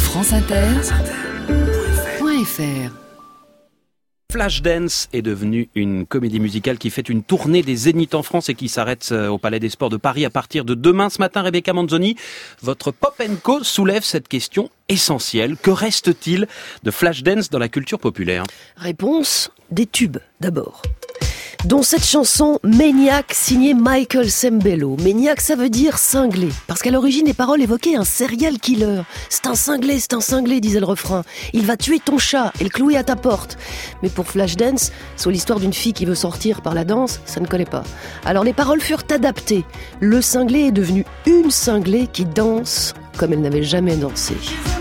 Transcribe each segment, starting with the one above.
franceinter.fr. Flashdance est devenu une comédie musicale qui fait une tournée des Zéniths en France et qui s'arrête au Palais des Sports de Paris à partir de demain. Ce matin, Rebecca Manzoni, votre Pop & Co soulève cette question essentielle. Que reste-t-il de Flashdance dans la culture populaire ? Réponse, des tubes d'abord. Dont cette chanson Maniac signée Michael Sembello. Maniac, ça veut dire cinglé, parce qu'à l'origine les paroles évoquaient un serial killer. C'est un cinglé, disait le refrain. Il va tuer ton chat et le clouer à ta porte. Mais pour Flashdance, sur l'histoire d'une fille qui veut sortir par la danse, ça ne collait pas. Alors les paroles furent adaptées. Le cinglé est devenu une cinglée qui danse comme elle n'avait jamais dansé.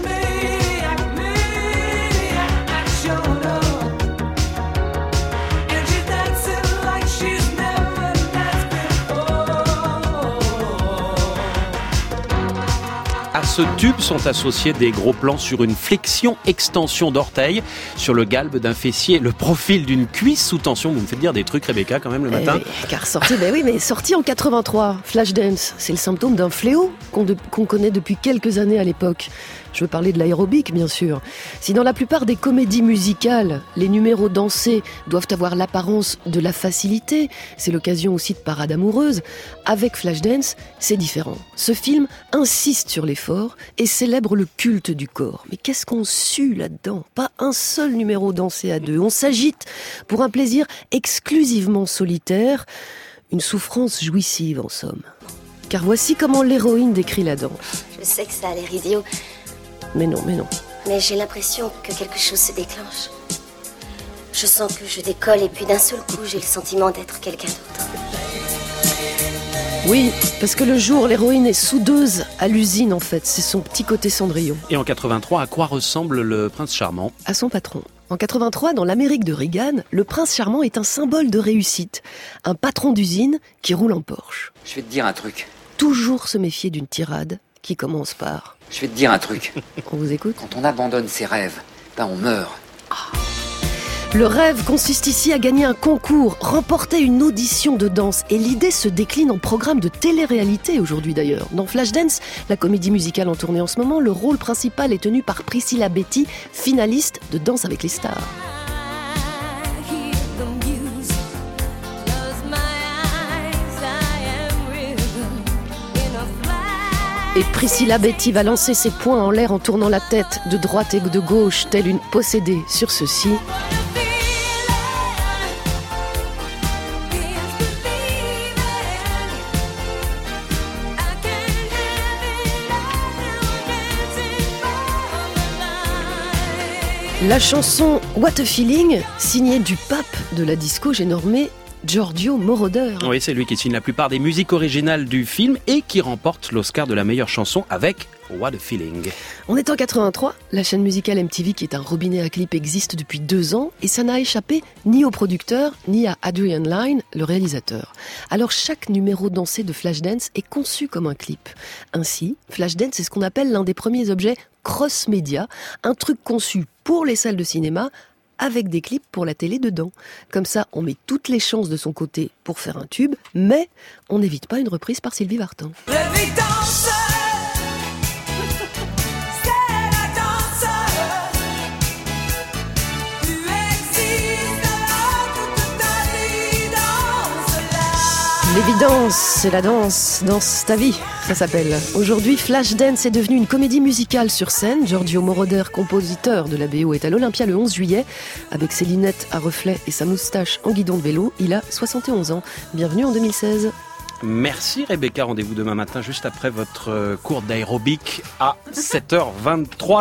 À ce tube sont associés des gros plans sur une flexion-extension d'orteil, sur le galbe d'un fessier, le profil d'une cuisse sous tension. Vous me faites dire des trucs, Rebecca, quand même, le matin. Sorti en 83, Flashdance, c'est le symptôme d'un fléau qu'on connaît depuis quelques années à l'époque. Je veux parler de l'aérobic, bien sûr. Si dans la plupart des comédies musicales, les numéros dansés doivent avoir l'apparence de la facilité, c'est l'occasion aussi de parades amoureuses, avec Flashdance, c'est différent. Ce film insiste sur l'effort et célèbre le culte du corps. Mais qu'est-ce qu'on sue là-dedans ? Pas un seul numéro dansé à deux. On s'agite pour un plaisir exclusivement solitaire, une souffrance jouissive en somme. Car voici comment l'héroïne décrit la danse. Je sais que ça a l'air idiot. Mais non. Mais j'ai l'impression que quelque chose se déclenche. Je sens que je décolle et puis d'un seul coup, j'ai le sentiment d'être quelqu'un d'autre. Oui, parce que le jour, l'héroïne est soudeuse à l'usine en fait. C'est son petit côté Cendrillon. Et en 83, à quoi ressemble le prince charmant ? À son patron. En 83, dans l'Amérique de Reagan, le prince charmant est un symbole de réussite. Un patron d'usine qui roule en Porsche. Je vais te dire un truc. Toujours se méfier d'une tirade qui commence par... Je vais te dire un truc. On vous écoute ? Quand on abandonne ses rêves, on meurt. Le rêve consiste ici à gagner un concours, remporter une audition de danse. Et l'idée se décline en programme de télé-réalité aujourd'hui d'ailleurs. Dans Flashdance, la comédie musicale en tournée en ce moment, le rôle principal est tenu par Priscilla Betty, finaliste de Danse avec les stars. Et Priscilla Betty va lancer ses poings en l'air en tournant la tête de droite et de gauche, telle une possédée sur ceci. La chanson What a Feeling, signée du pape de la disco, j'ai nommé Giorgio Moroder. Oui, c'est lui qui signe la plupart des musiques originales du film et qui remporte l'Oscar de la meilleure chanson avec What a Feeling. On est en 83, la chaîne musicale MTV qui est un robinet à clips existe depuis 2 ans et ça n'a échappé ni au producteur ni à Adrian Lyne, le réalisateur. Alors chaque numéro dansé de Flashdance est conçu comme un clip. Ainsi, Flashdance est ce qu'on appelle l'un des premiers objets cross-média, un truc conçu pour les salles de cinéma avec des clips pour la télé dedans. Comme ça, on met toutes les chances de son côté pour faire un tube, mais on n'évite pas une reprise par Sylvie Vartan. L'évidence, c'est la danse, danse ta vie, ça s'appelle. Aujourd'hui, Flashdance est devenu une comédie musicale sur scène. Giorgio Moroder, compositeur de la BO, est à l'Olympia le 11 juillet. Avec ses lunettes à reflets et sa moustache en guidon de vélo, il a 71 ans. Bienvenue en 2016. Merci Rebecca, rendez-vous demain matin juste après votre cours d'aérobic à 7h23.